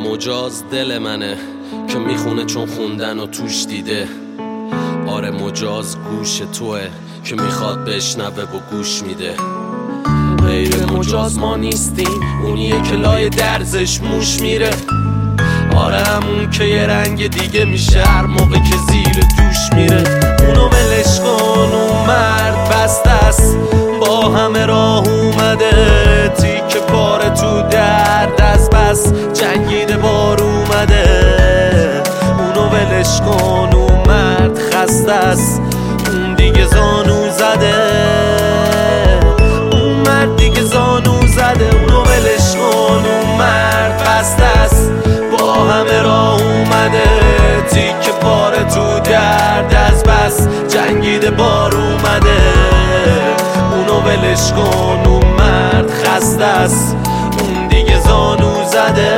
مجاز دل منه که میخونه چون خوندن و توش دیده. آره مجاز گوش توه که میخواد بشنوه و گوش میده. غیر مجاز ما نیستیم، اونیه که لای درزش موش میره. آره همون که یه رنگ دیگه میشه هر موقع که زیر دوش میره. اونو ولش کن، اون مرد بسته است، با همه راه اومده. تیکه پاره تو درد از بس جنگیده بار اومده. اونو ولش کن، اون مرد خسته است، اون دیگه زانو زده. اون مرد دیگه زانو زده. اونو ولش کن، اون مرد بسته است، با همه راه اومده. تیکه پاره تو درد از بس جنگیده بار اومده. اونو ولش کن، اون مرد خسته است، اون دیگه زانو زده.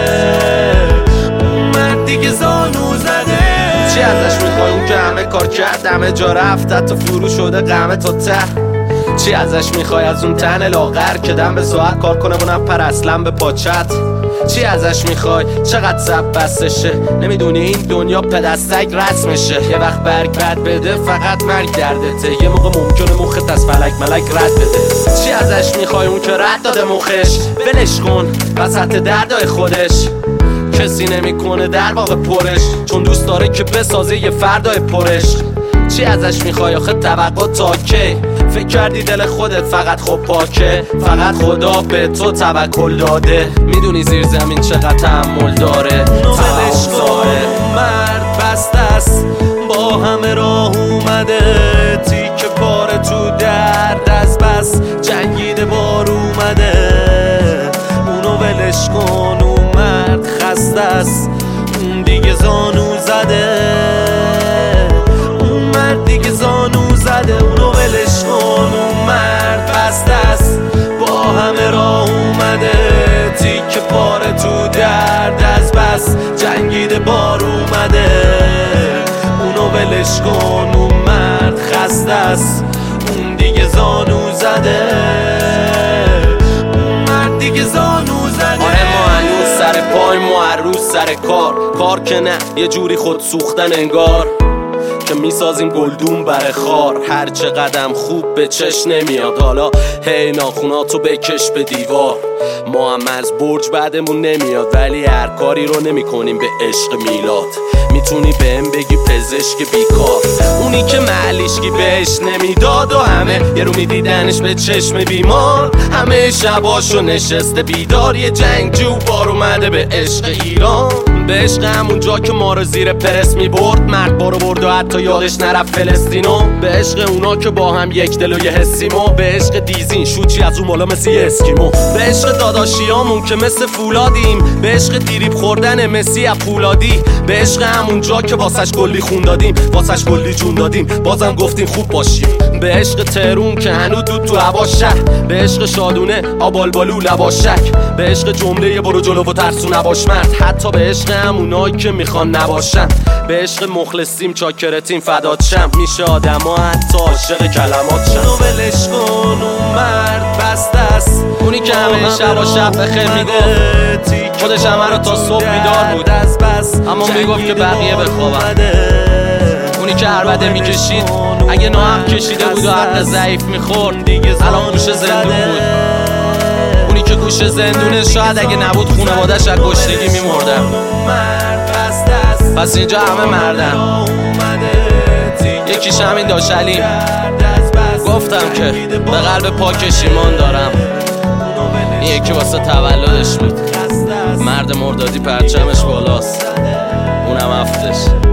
اون مرد دیگه زانو زده. چی ازش میخوای اون که همه کار کرد، همه جا رفت، حتی فرو شده غمه تا ته؟ چی ازش میخوای از اون تن لاغر که دم به ساعت کار کنه و نپر اصلا به پاچت؟ چی ازش میخوای؟ چقدر زب بستشه؟ نمیدونی این دنیا پدستک رسمشه. یه وقت برگ بد بده فقط مرگ دردته. یه موقع ممکنه مخت از فلک ملک رد بده. چی ازش میخوای اون که رد داده مخش؟ ولش کن وسط دردای خودش. کسی نمیکنه در واقع پرش، چون دوست داره که بسازه یه فردای پرش. چی ازش میخوای آخه توقع تا کی؟ فکر کردی دل خودت فقط خب پاکه؟ فقط خدا به تو توکل داده. میدونی زیر زمین چقدر تحمل داره. ولش کن، مرد بسته است، با همه راه اومده. تیکه پاره تو درد از بس جنگیده بار اومده. اونو ولش کن، اون مرد خسته است، اون دیگه زانو زده. اون مرد دیگه زانو زده. اونو ولش کن، اون مرد بسته است، با همه راه اومده. تیکه پاره تو درد از بس جنگیده بار اومده. اونو ولش کن، اون مرد خسته است، اون دیگه زانو زده. اون مرد دیگه زانو زده. آره ما هنوز سر پای، ما هر روز سر کار که نه یه جوری خود سوختن انگار که میسازیم گلدون بر خار. هر چه قدم خوب به چش نمیاد، حالا هی ناخوناتو بکش به دیوار. ما هم از برج بعدمون نمیاد، ولی هر کاری رو نمی کنیم به عشق میلاد. میتونی بهم بگی پزشک بیکار، اونی که محلیشگی بهش نمیداد و همه یه رو میدیدنش به چشم بیمار. همه شباشو نشسته بیدار، یه جنگجو بار اومده به عشق ایران. به عشق همون جا که ما رو زیر پرس میبرد، مرد بارو برد و حتی یادش نرفت فلسطینو. به عشق اونا که با هم یک دل و یه حسیمو. به عشق دیزین شوچی از اون بالا مثل یه اسکیمو. به عشق داداشیامون که مثل فولادیم. به عشق دیریب خوردن مسی از پولادی. به عشق همون جا که واسش کلی خون دادیم، واسش کلی جون دادیم، بازم گفتیم خوب باشیم. به عشق تهرون که هنو دود تو هوا شهر. به عشق شادونه آبالبالو لباشک. به عشق جمله برو جلو و ترسو نباش مرد، حتی به عشق همونایی که میخوان نباشن. به عشق مخلصیم چاکرتیم فدات شم، میشه آدما حتی عاشق کلمات شن. اونو ولش کن، اون مرد بسته است، اونی که همه شب و شب بخیر میگفت، خودش همه رو تا صبح بیدار بود اما میگفت که بقیه بخوابن. اونی که عربده میکشید اگه ناحق کشیده بود و حق ضعیف میخورد، الان گوشه زندون بود. اونی که گوشه زندونه شاید اگه نبود خونوادش از گشنگی میمردن. پس اینجا همه مردن، یکیش همین داشلیم. گفتم که به قلب پاکش ایمان دارم. این یکی واسه تولدش بود، مرد مردادی پرچمش بالاست، اونم هفتش.